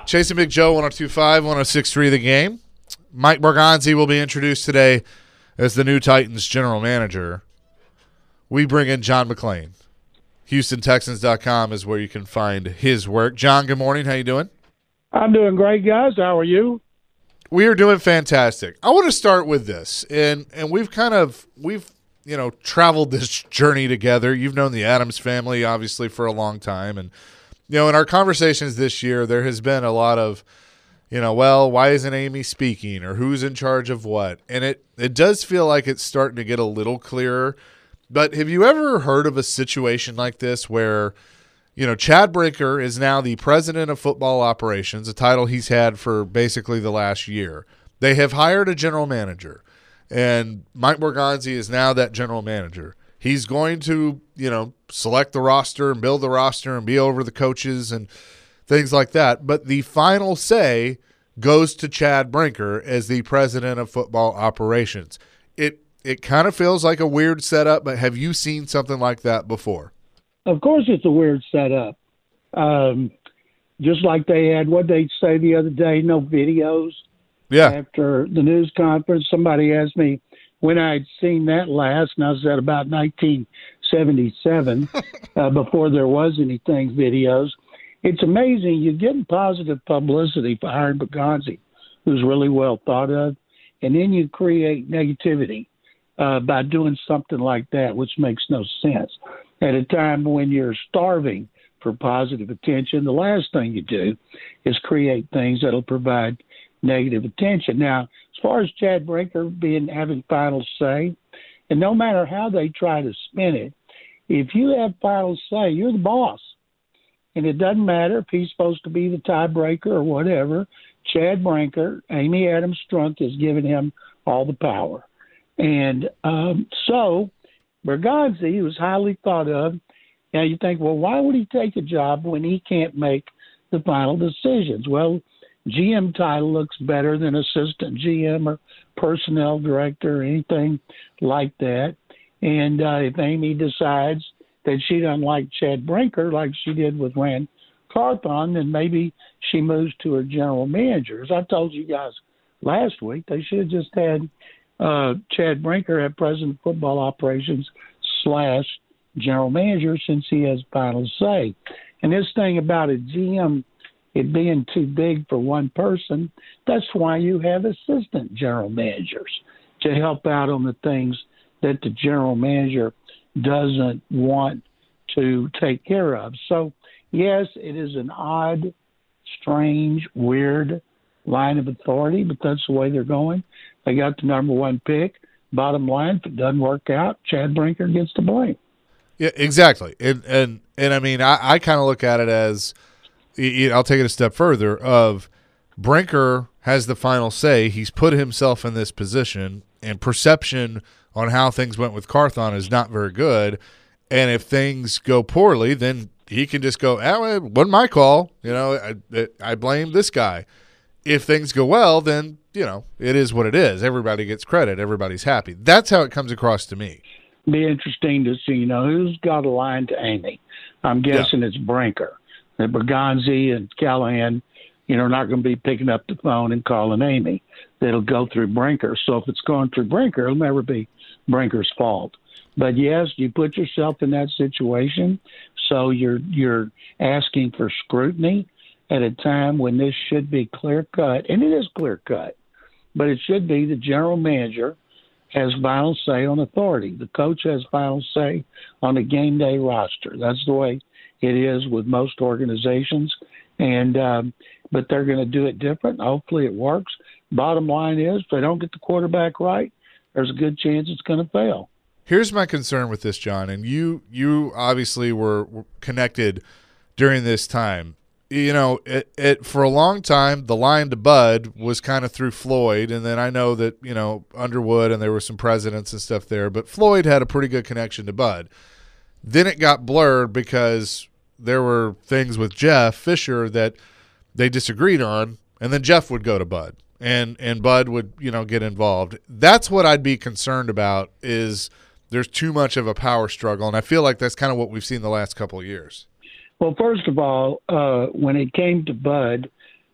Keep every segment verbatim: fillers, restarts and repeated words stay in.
Chasing Big Joe, one oh two point five, one oh six point three The Game. Mike Borgonzi will be introduced today as the new Titans general manager. We bring in John McClain. Houston Texans dot com is where you can find his work. John, good morning. How you doing? I'm doing great, guys. How are you? We are doing fantastic. I want to start with this, and and we've kind of we've you know traveled this journey together. You've known the Adams family obviously for a long time, and you know in our conversations this year, there has been a lot of you know, well, why isn't Amy speaking, or who's in charge of what, and it it does feel like it's starting to get a little clearer. But have you ever heard of a situation like this where you know, Chad Brinker is now the president of football operations, a title he's had for basically the last year. They have hired a general manager, and Mike Borgonzi is now that general manager. He's going to, you know, select the roster and build the roster and be over the coaches and things like that. But the final say goes to Chad Brinker as the president of football operations. It it kind of feels like a weird setup, but have you seen something like that before? Of course it's a weird setup. Um, just like they had, what they say the other day, no videos. Yeah. After the news conference, somebody asked me when I'd seen that last, and I said about nineteen seventy-seven, uh, before there was anything videos. It's amazing. You're getting positive publicity for hiring Borgonzi, who's really well thought of, and then you create negativity uh, by doing something like that, which makes no sense. At a time when you're starving for positive attention, the last thing you do is create things that'll provide negative attention. Now, as far as Chad Brinker being having final say, and no matter how they try to spin it, if you have final say, you're the boss. And it doesn't matter if he's supposed to be the tiebreaker or whatever. Chad Brinker, Amy Adams Strunk, has given him all the power. And um, so Borgonzi was highly thought of. Now you think, well, why would he take a job when he can't make the final decisions? Well, G M title looks better than assistant G M or personnel director or anything like that. And uh, if Amy decides that she doesn't like Chad Brinker like she did with Rand Carthon, then maybe she moves to her general manager. As I told you guys last week, they should have just had uh, Chad Brinker at president of football operations slash general manager, since he has final say. And this thing about a G M, it being too big for one person, that's why you have assistant general managers to help out on the things that the general manager doesn't want to take care of. So, yes, it is an odd, strange, weird line of authority, but that's the way they're going. They got the number one pick. Bottom line, if it doesn't work out, Chad Brinker gets the blame. Yeah, exactly. And and and I mean, I, I kind of look at it as, you know, I'll take it a step further. Of Brinker has the final say. He's put himself in this position, and perception on how things went with Carthon is not very good. And if things go poorly, then he can just go, oh, it wasn't my call. You know, I, I blame this guy. If things go well, then, you know, it is what it is. Everybody gets credit. Everybody's happy. That's how it comes across to me. Be interesting to see, you know, who's got a line to Amy. I'm guessing yeah. it's Brinker. That Borgonzi and Callahan, you know, are not going to be picking up the phone and calling Amy. That'll go through Brinker. So if it's going through Brinker, it'll never be Brinker's fault. But yes, you put yourself in that situation, so you're you're asking for scrutiny at a time when this should be clear cut, and it is clear cut. But it should be the general manager has final say on authority. The coach has final say on the game day roster. That's the way it is with most organizations. And um, but they're going to do it different. Hopefully it works. Bottom line is, if they don't get the quarterback right, there's a good chance it's going to fail. Here's my concern with this, John, and you you obviously were, were connected during this time. You know, it, it for a long time, the line to Bud was kind of through Floyd, and then I know that, you know, Underwood and there were some presidents and stuff there, but Floyd had a pretty good connection to Bud. Then it got blurred because there were things with Jeff Fisher that they disagreed on, and then Jeff would go to Bud, and, and Bud would, you know, get involved. That's what I'd be concerned about, is there's too much of a power struggle, and I feel like that's kind of what we've seen the last couple of years. Well, first of all, uh, when it came to Bud,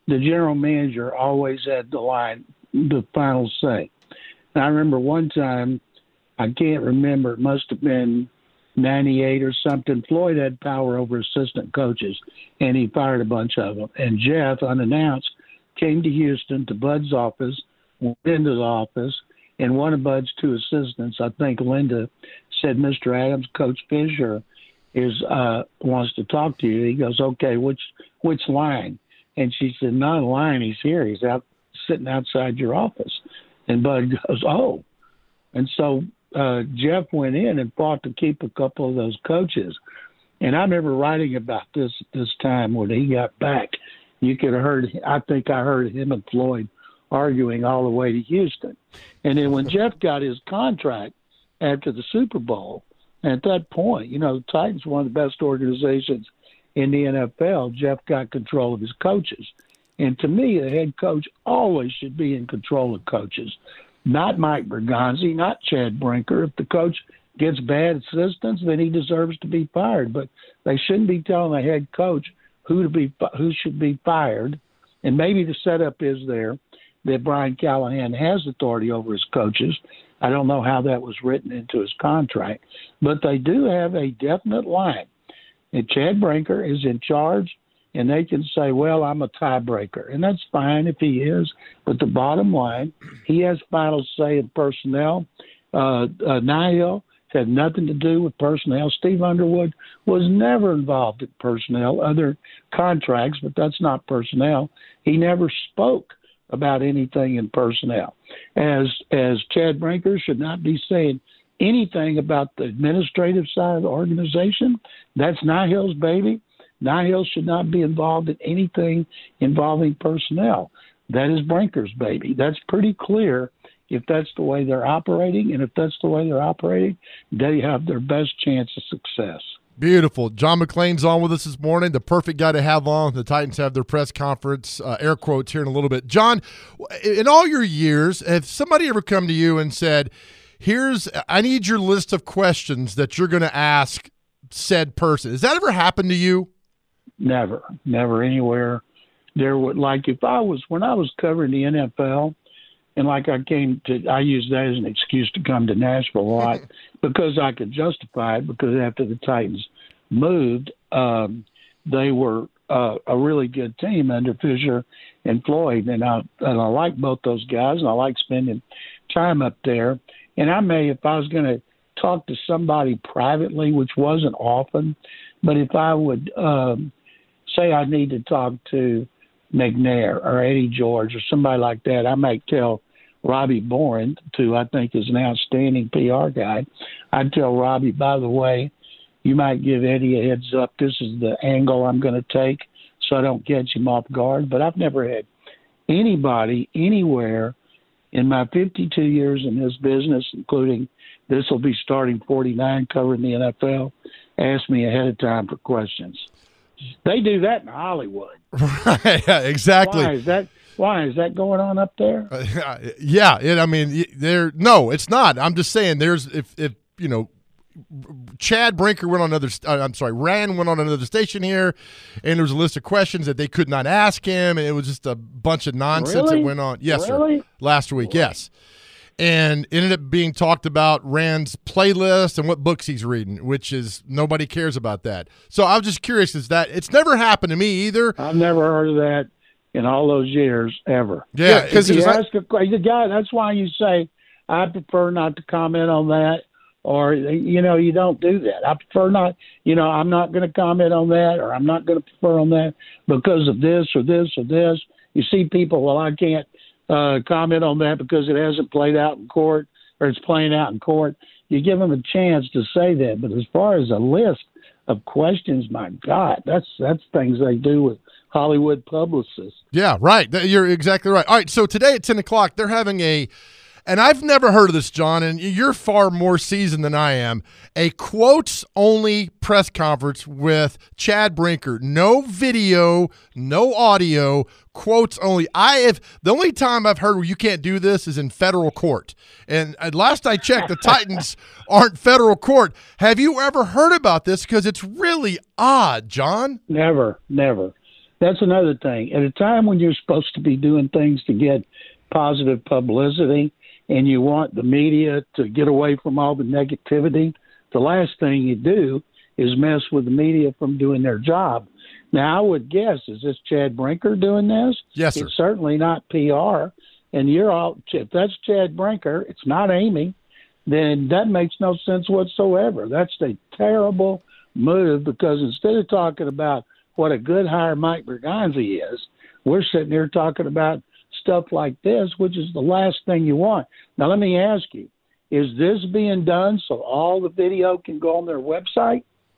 the general manager always had the line, the final say. And I remember one time, I can't remember, it must have been ninety-eight or something. Floyd had power over assistant coaches, and he fired a bunch of them. And Jeff, unannounced, came to Houston to Bud's office, went into the office, and one of Bud's two assistants, I think Linda, said, "Mister Adams, Coach Fisher is uh, wants to talk to you." He goes, "Okay, which which line?" And she said, "Not a line. He's here. He's out sitting outside your office." And Bud goes, "Oh." And so uh, Jeff went in and fought to keep a couple of those coaches. And I remember writing about this at this time when he got back. You could have heard, I think I heard him and Floyd arguing all the way to Houston. And then when Jeff got his contract after the Super Bowl, at that point, you know, the Titans were one of the best organizations in the N F L. Jeff got control of his coaches. And to me, the head coach always should be in control of coaches, not Mike Bergonzi, not Chad Brinker. If the coach gets bad assistants, then he deserves to be fired. But they shouldn't be telling the head coach who to be who should be fired. And maybe the setup is there that Brian Callahan has authority over his coaches. I don't know how that was written into his contract, but they do have a definite line. And Chad Brinker is in charge, and they can say, "Well, I'm a tiebreaker," and that's fine if he is. But the bottom line, he has final say in personnel. Uh, uh, Nihil had nothing to do with personnel. Steve Underwood was never involved in personnel, other contracts, but that's not personnel. He never spoke about anything in personnel. As as Chad Brinker should not be saying anything about the administrative side of the organization. That's Nihil's baby. Nihil should not be involved in anything involving personnel. That is Brinker's baby. That's pretty clear. If that's the way they're operating, and if that's the way they're operating, they have their best chance of success. Beautiful. John McClain's on with us this morning, the perfect guy to have on. The Titans have their press conference, uh, air quotes here in a little bit. John, in all your years, have somebody ever come to you and said, here's, I need your list of questions that you're going to ask said person? Has that ever happened to you? Never, never anywhere. There would, like if I was, when I was covering the N F L, and like I came to, I used that as an excuse to come to Nashville a lot because I could justify it, because after the Titans moved, um, they were uh, a really good team under Fisher and Floyd. And I, and I like both those guys, and I like spending time up there. And I may, if I was going to talk to somebody privately, which wasn't often, but if I would um, say I need to talk to McNair or Eddie George or somebody like that, I might tell Robbie Boren, who I think is an outstanding P R guy. I'd tell Robbie, by the way, you might give Eddie a heads up. This is the angle I'm going to take so I don't catch him off guard. But I've never had anybody anywhere in my fifty-two years in this business, including this will be starting forty-nine covering the N F L, ask me ahead of time for questions. They do that in Hollywood. Right, yeah, exactly. Why is that? Why is that going on up there? Uh, yeah, it, I mean, there. No, it's not. I'm just saying, there's if if you know, Chad Brinker went on another. Uh, I'm sorry, Rand went on another station here, and there was a list of questions that they could not ask him, and it was just a bunch of nonsense Really? that went on. Yes, Really? sir. Last week, yes. And ended up being talked about Rand's playlist and what books he's reading, which is nobody cares about that. So I was just curious, is that it's never happened to me either. I've never heard of that in all those years ever. Yeah, because you like, ask a the guy, that's why you say I prefer not to comment on that, or you know, you don't do that. I prefer not, you know, I'm not going to comment on that, or I'm not going to prefer on that because of this or this or this. You see people, well, I can't uh, comment on that because it hasn't played out in court, or it's playing out in court. You give them a chance to say that, but as far as a list of questions, my God, that's that's things they do with Hollywood publicists. Yeah, right. You're exactly right. All right, so today at ten o'clock, they're having a, and I've never heard of this, John, and you're far more seasoned than I am, a quotes-only press conference with Chad Brinker. No video, no audio, quotes only. I have, the only time I've heard where you can't do this is in federal court. And last I checked, the Titans aren't federal court. Have you ever heard about this? Because it's really odd, John. Never, never. that's another thing. At a time when you're supposed to be doing things to get positive publicity and you want the media to get away from all the negativity, the last thing you do is mess with the media from doing their job. Now, I would guess, is this Chad Brinker doing this? Yes, sir. It's certainly not P R. And you're all, if that's Chad Brinker, it's not Amy, then that makes no sense whatsoever. That's a terrible move, because instead of talking about what a good hire Mike Berganza is, we're sitting here talking about stuff like this, which is the last thing you want. Now, let me ask you, is this being done so all the video can go on their website?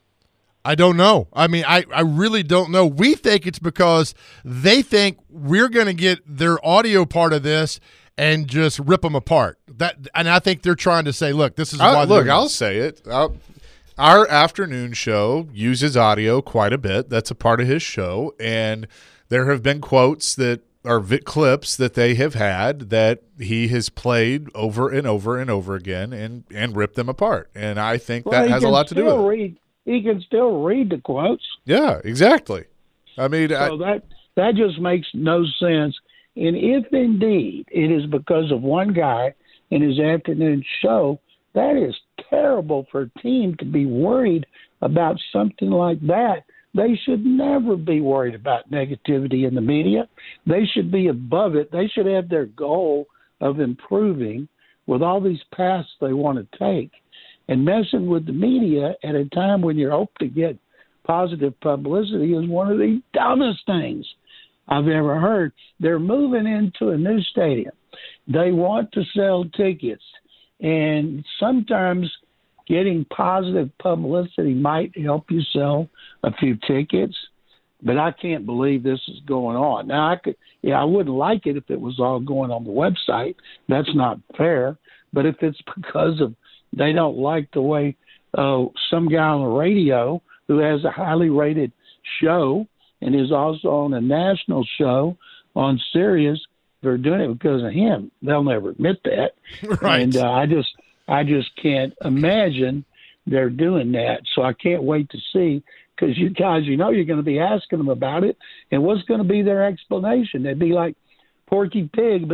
I don't know. I mean, I, I really don't know. We think it's because they think we're going to get their audio part of this and just rip them apart. That, and I think they're trying to say, look, this is why. I, look, I'll say it. I'll, our afternoon show uses audio quite a bit. That's a part of his show, and there have been quotes that are vi- clips that they have had that he has played over and over and over again and, and ripped them apart. And I think Well, that he has a can lot to do still with it. read, he can still read the quotes. Yeah, exactly. I mean, I, So that that just makes no sense. And if indeed it is because of one guy in his afternoon show, that is terrible for a team to be worried about something like that. They should never be worried about negativity in the media. They should be above it. They should have their goal of improving with all these paths they want to take. And messing with the media at a time when you're hoping to get positive publicity is one of the dumbest things I've ever heard. They're moving into a new stadium. They want to sell tickets. And sometimes getting positive publicity might help you sell a few tickets. But I can't believe this is going on. Now, I could, yeah, I wouldn't like it if it was all going on the website. That's not fair. But if it's because of they don't like the way uh, some guy on the radio who has a highly rated show and is also on a national show on Sirius, they're doing it because of him. They'll never admit that. Right. And uh, I just, I just can't imagine they're doing that. So I can't wait to see, because you guys, you know, you're going to be asking them about it, and what's going to be their explanation? They'd be like, Porky Pig.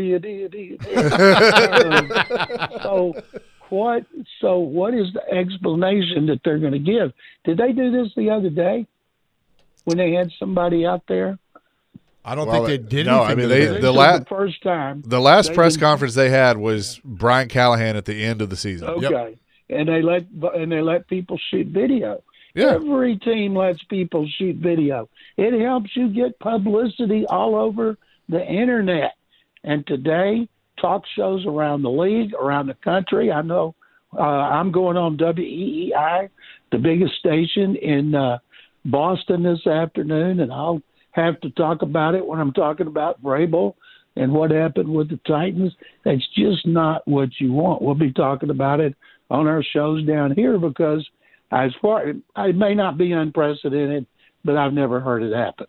So what? So what is the explanation that they're going to give? Did they do this the other day when they had somebody out there? I don't Well, think they did no, anything. I mean, to they- them. This the is la- the first time. the last they press didn't- conference they had was Brian Callahan at the end of the season. Okay, and they let and they let people shoot video. Yeah. Every team lets people shoot video. It helps you get publicity all over the internet. And today, talk shows around the league, around the country. I know uh, I'm going on W E E I, the biggest station in uh, Boston this afternoon, and I'll have to talk about it when I'm talking about Vrabel and what happened with the Titans. That's just not what you want. We'll be talking about it on our shows down here, because as far it may not be unprecedented, but I've never heard it happen.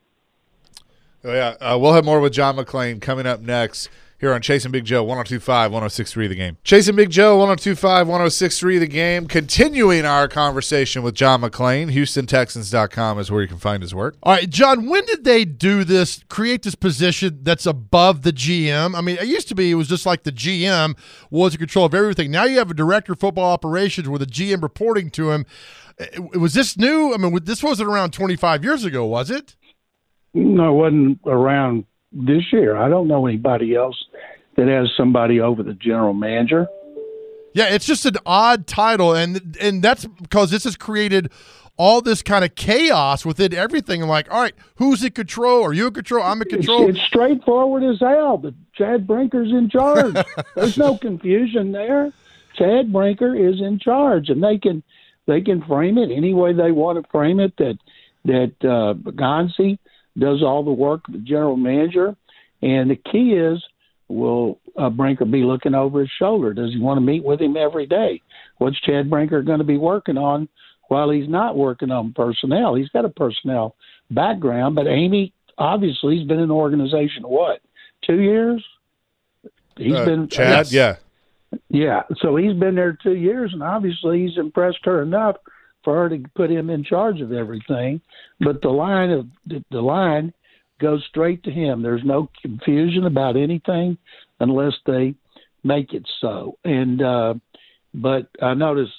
Oh, yeah, uh, we'll have more with John McClain coming up next here on Chasing Big Joe, one oh two point five, one oh six point three The Game. Chasing Big Joe, one oh two point five, one oh six point three The Game. Continuing our conversation with John McClain, Houston Texans dot com is where you can find his work. All right, John, when did they do this, create this position that's above the G M? I mean, it used to be it was just like the G M was in control of everything. Now you have a director of football operations with a G M reporting to him. Was this new? I mean, this wasn't around twenty-five years ago, was it? No, it wasn't around this year. I don't know anybody else that has somebody over the general manager. Yeah, it's just an odd title, and and that's because this has created all this kind of chaos within everything. I'm like, all right, who's in control? Are you in control? I'm in control. It's, it's straightforward as hell. But Chad Brinker's in charge. There's no confusion there. Chad Brinker is in charge, and they can they can frame it any way they want to frame it. That that uh, Gonzi does all the work of the general manager, and the key is, will uh, Brinker be looking over his shoulder? Does he want to meet with him every day? What's Chad Brinker going to be working on while he's not working on personnel? He's got a personnel background, but Amy obviously has been in the organization what, two years? He's Uh, been Chad, yes. yeah. yeah. So he's been there two years, and obviously he's impressed her enough for her to put him in charge of everything. But the line of the, the line goes straight to him. There's no confusion about anything unless they make it so. And uh, but I noticed,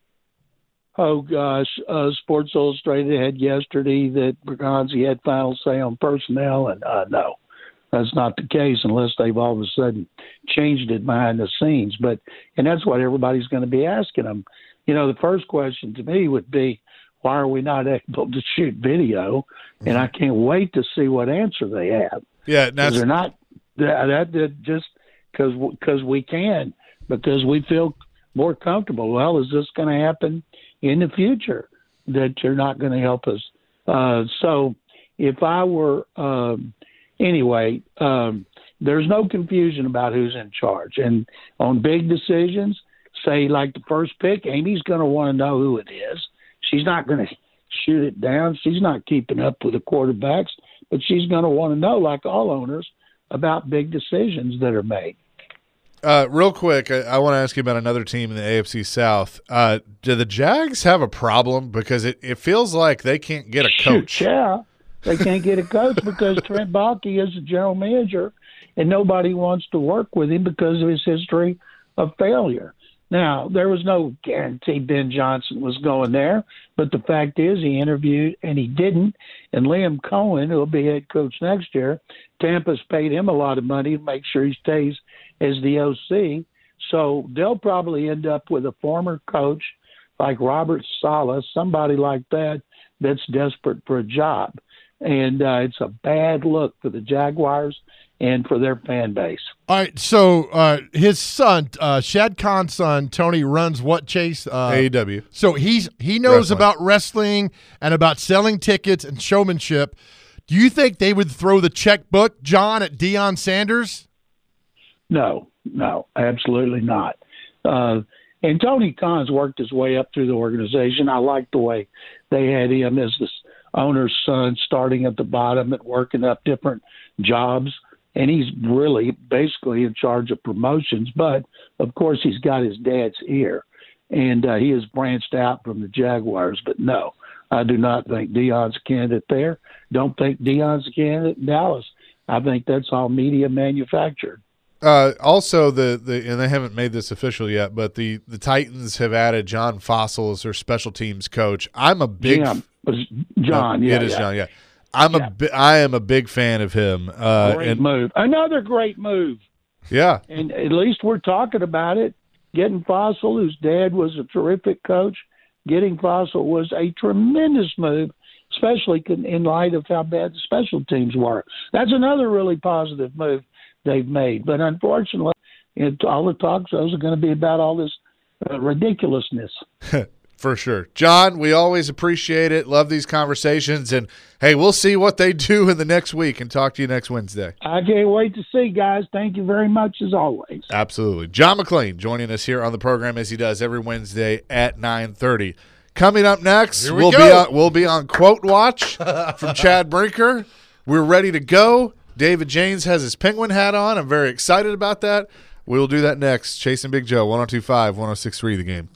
oh gosh, uh, Sports Illustrated had yesterday that Bergonzi had final say on personnel, and uh, no, that's not the case unless they've all of a sudden changed it behind the scenes. But and that's what everybody's going to be asking them. You know, the first question to me would be, why are we not able to shoot video? And I can't wait to see what answer they have. Yeah, that's they're not that, that, that just because because we can, because we feel more comfortable. Well, is this going to happen in the future that you're not going to help us? Uh, so if I were um, anyway, um, there's no confusion about who's in charge, and on big decisions, say like the first pick, Amy's going to want to know who it is. She's not going to shoot it down. She's not keeping up with the quarterbacks, but she's going to want to know, like all owners, about big decisions that are made. Uh, real quick, I, I want to ask you about another team in the A F C South. Uh, do the Jags have a problem? Because it, it feels like they can't get a coach. Shoot, yeah, they can't get a coach because Trent Baalke is the general manager, and nobody wants to work with him because of his history of failure. Now, there was no guarantee Ben Johnson was going there, but the fact is he interviewed and he didn't. And Liam Cohen, who will be head coach next year, Tampa's paid him a lot of money to make sure he stays as the O C. So they'll probably end up with a former coach like Robert Saleh, somebody like that that's desperate for a job. And uh, it's a bad look for the Jaguars and for their fan base. All right, so uh, his son, uh, Shad Khan's son, Tony, runs what, Chase? Uh, A E W. So he's he knows Wrestling. about wrestling and about selling tickets and showmanship. Do you think they would throw the checkbook, John, at Deion Sanders? No, no, absolutely not. Uh, and Tony Khan's worked his way up through the organization. I like the way they had him as the owner's son, starting at the bottom and working up different jobs. And he's really basically in charge of promotions. But, of course, he's got his dad's ear. And uh, he has branched out from the Jaguars. But, no, I do not think Deion's a candidate there. Don't think Deion's a candidate in Dallas. I think that's all media manufactured. Uh, also, the, the and they haven't made this official yet, but the, the Titans have added John Fossil as their special teams coach. I'm a big Jim, John, no, yeah, it is yeah. John, yeah. I'm Yeah. a bi- I am a big fan of him. Uh, Great and move. Another great move. yeah, And at least we're talking about it. Getting Fossil, whose dad was a terrific coach, getting Fossil was a tremendous move, especially in light of how bad the special teams were. That's another really positive move they've made. But unfortunately, it, all the talk shows are going to be about all this uh, ridiculousness. for sure. John, we always appreciate it. Love these conversations. And, hey, we'll see what they do in the next week and talk to you next Wednesday. I can't wait to see, guys. Thank you very much, as always. Absolutely. John McClain joining us here on the program as he does every Wednesday at nine thirty. Coming up next, Here we we'll, go. be on, we'll be on Quote Watch from Chad Brinker. We're ready to go. David James has his Penguin hat on. I'm very excited about that. We'll do that next. Chasing Big Joe, one oh two point five, one oh six point three The Game.